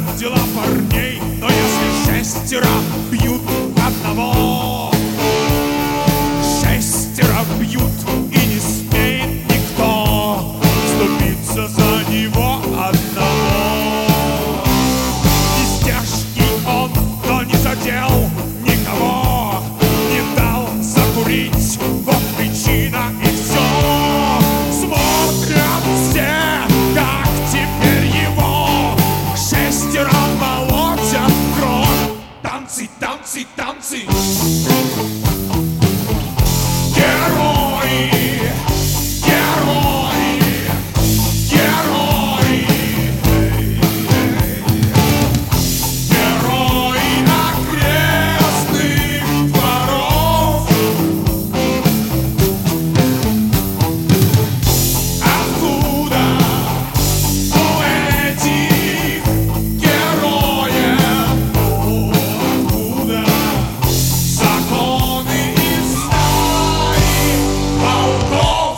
дела парней, но если шестеро бьют одного, шестеро бьют, и не смеет никто вступиться за него одного. Издержки он, но не задел никого, не дал закурить, вот причина и все. Смотрят все, как теперь его шестеро молотят кровь. Танцы, танцы, танцы. Герои, герои, герои, герои окрестных дворов. Откуда у этих героев, откуда законы и стаи волков?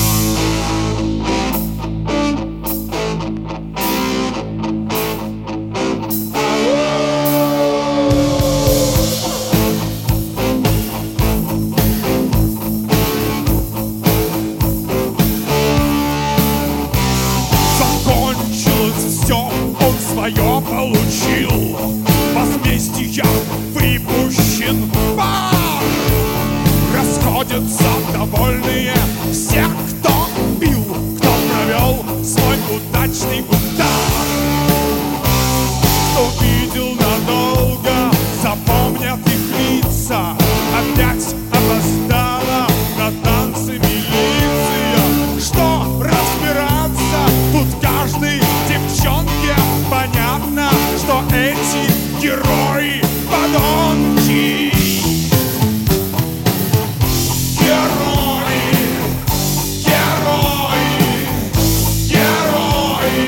Закончилось все, он свое получил. Возмездия выпущен пар. Расходятся довольные все, кто бил, кто провел свой удачный удар. Кто видел надолго, запомнят их лица. Опять опоздала на танцы милиция. Что разбираться, тут каждой девчонке понятно, что эти герои подонки. Герои, герои, герои,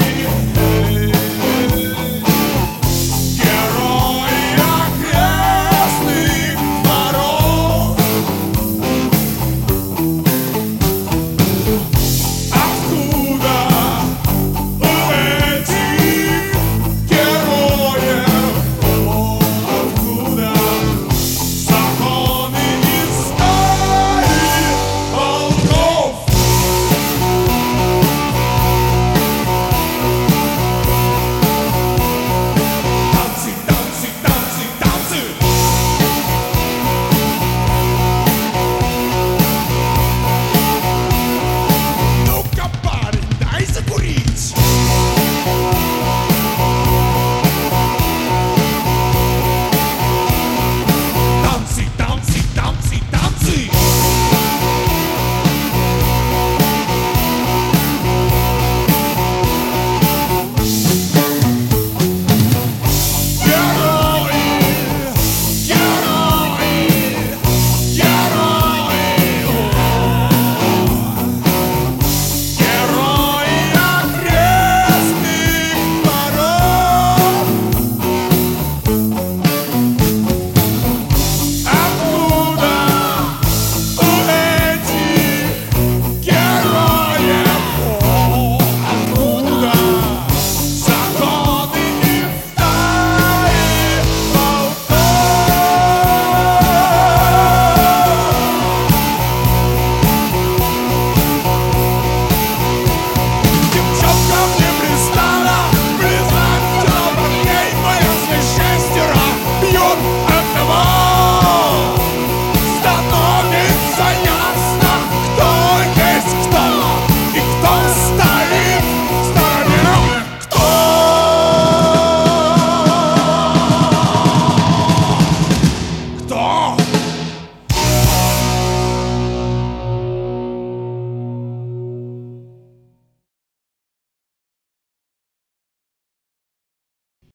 герои окрестных дворов. Откуда у этих героев, откуда законы и стаи волков? Танцы, танцы, танцы, танцы. Ну-ка, парень, дай закурить. Танцы, танцы, танцы, танцы. Герои, герои, герои, герои окрестных дворов. Откуда у этих героев, откуда законы и стаи волков? Девчонка мне пристала признать дела парней, но если шестеро бьют одного, становится ясно, кто есть кто и кто стоит в стороне. Кто?